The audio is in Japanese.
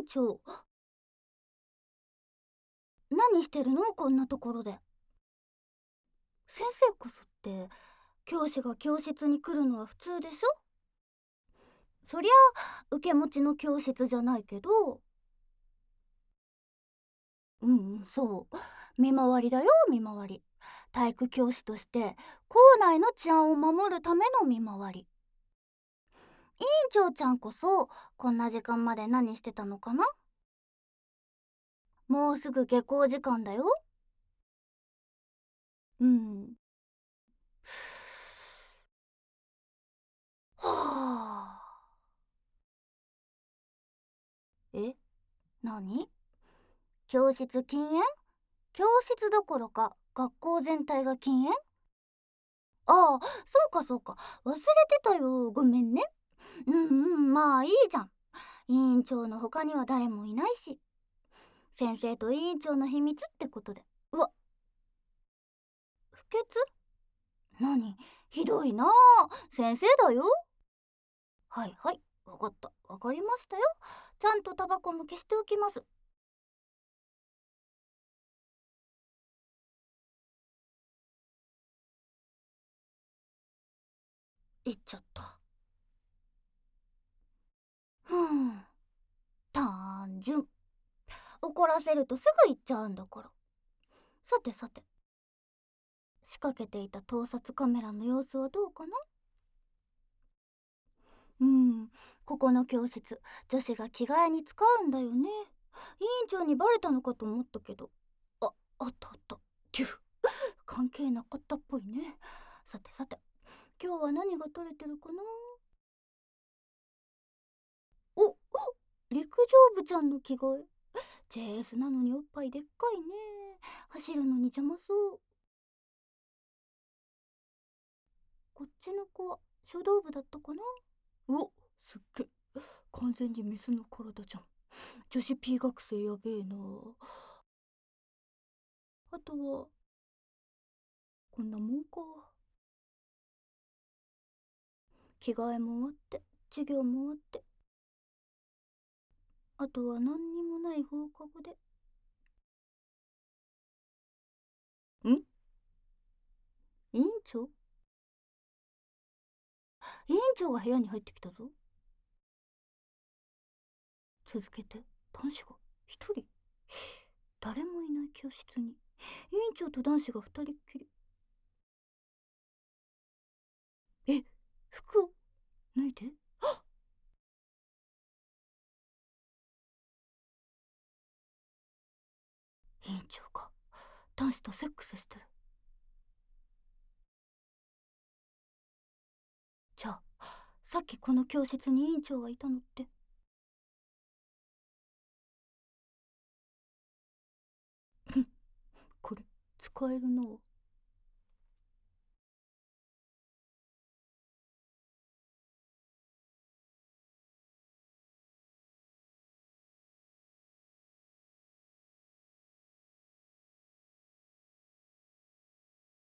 長。何してるのこんなところで。先生こそって、教師が教室に来るのは普通でしょ。そりゃ受け持ちの教室じゃないけど。そう。見回りだよ、見回り。体育教師として校内の治安を守るための見回り。委員長ちゃんこそこんな時間まで何してたのかな。もうすぐ下校時間だよ。うん。はあ。え、何？教室禁煙？教室どころか学校全体が禁煙？ああ、そうかそうか。忘れてたよ。ごめんね。まあいいじゃん。委員長の他には誰もいないし。先生と委員長の秘密ってことで。うわ、不潔？何？ひどいなあ。先生だよ。はいはい、わかった。わかりましたよ。ちゃんとタバコも消しておきます。言っちゃった。ふん。単純。怒らせるとすぐ言っちゃうんだから。さてさて、仕掛けていた盗撮カメラの様子はどうかな。うん、ここの教室、女子が着替えに使うんだよね。委員長にバレたのかと思ったけど。あったあった。テュー、関係なかったっぽいね。さてさて、今日は何が取れてるかな。お、陸上部ちゃんの着替え。JS なのにおっぱいでっかいね。走るのに邪魔そう。こっちの子は書道部だったかな。お、すっげえ。完全にメスの体じゃん。女子 P 学生やべえな。あとは、こんなもんか。着替えも終わって、授業も終わって。あとは何にもない放課後で。ん？委員長？委員長が部屋に入ってきたぞ。続けて。男子が一人。誰もいない教室に委員長と男子が二人っきり。え、服を脱いで。委員長が男子とセックスしてる。じゃあさっきこの教室に委員長がいたのって。これ使えるの。